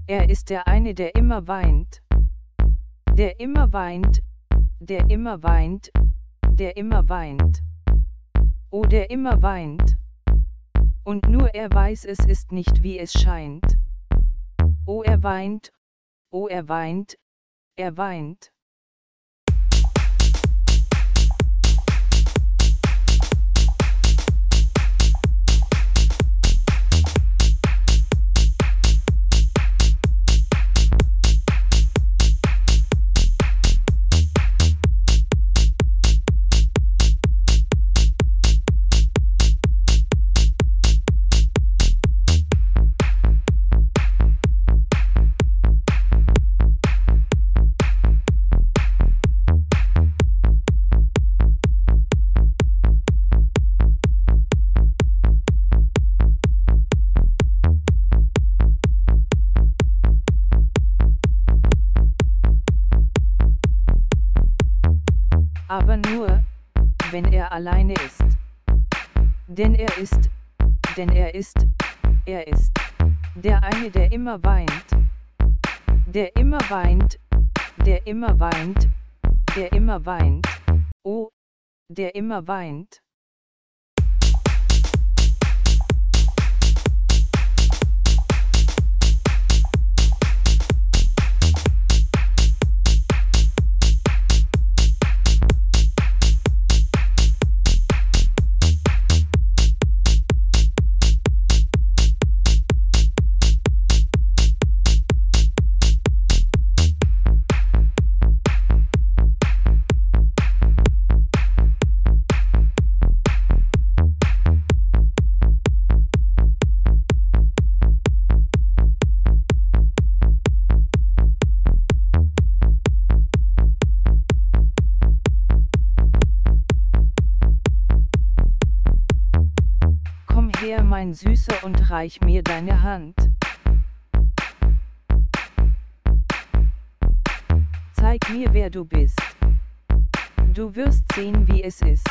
Er ist der eine, der immer weint. Der immer weint, der immer weint, der immer weint. Oh, der immer weint. Und nur er weiß, es ist nicht, wie es scheint. Oh, er weint, oh, er weint, er weint. Aber nur, wenn er alleine ist. Denn er ist der eine, der immer weint. Der immer weint, der immer weint, der immer weint. Oh, der immer weint. Komm her, mein Süßer, und reich mir deine Hand. Zeig mir, wer du bist. Du wirst sehen, wie es ist.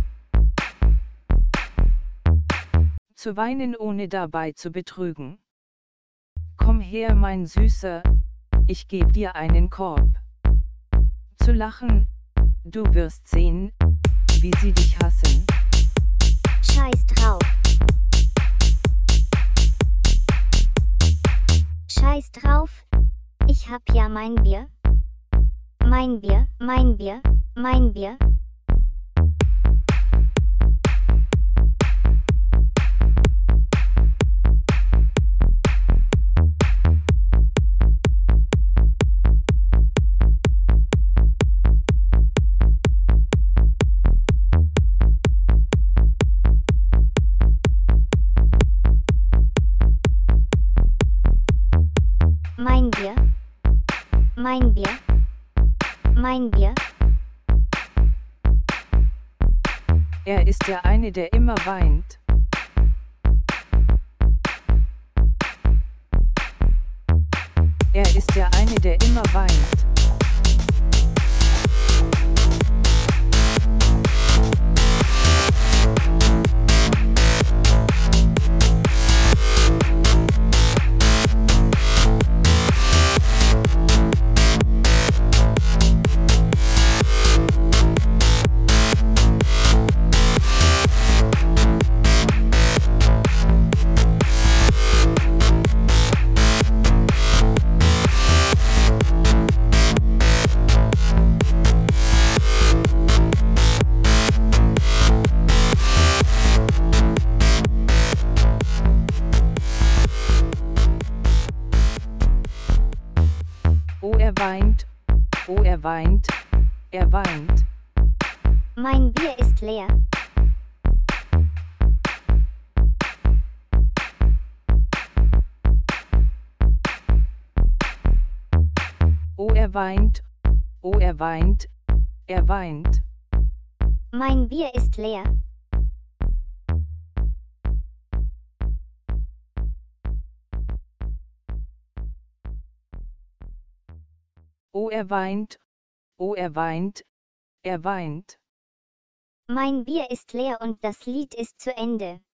Zu weinen, ohne dabei zu betrügen. Komm her, mein Süßer, ich geb dir einen Korb. Zu lachen, du wirst sehen, wie sie dich hassen. Scheiß drauf. Scheiß drauf, ich hab ja mein Bier. Mein Bier, mein Bier, mein Bier. Mein Bier, mein Bier, mein Bier. Er ist der eine, der immer weint. Er ist der eine, der immer weint. Oh, er weint, oh, er weint, er weint. Mein Bier ist leer. Oh, er weint, oh, er weint, er weint. Mein Bier ist leer. Oh, er weint, oh, er weint, er weint. Mein Bier ist leer und das Lied ist zu Ende.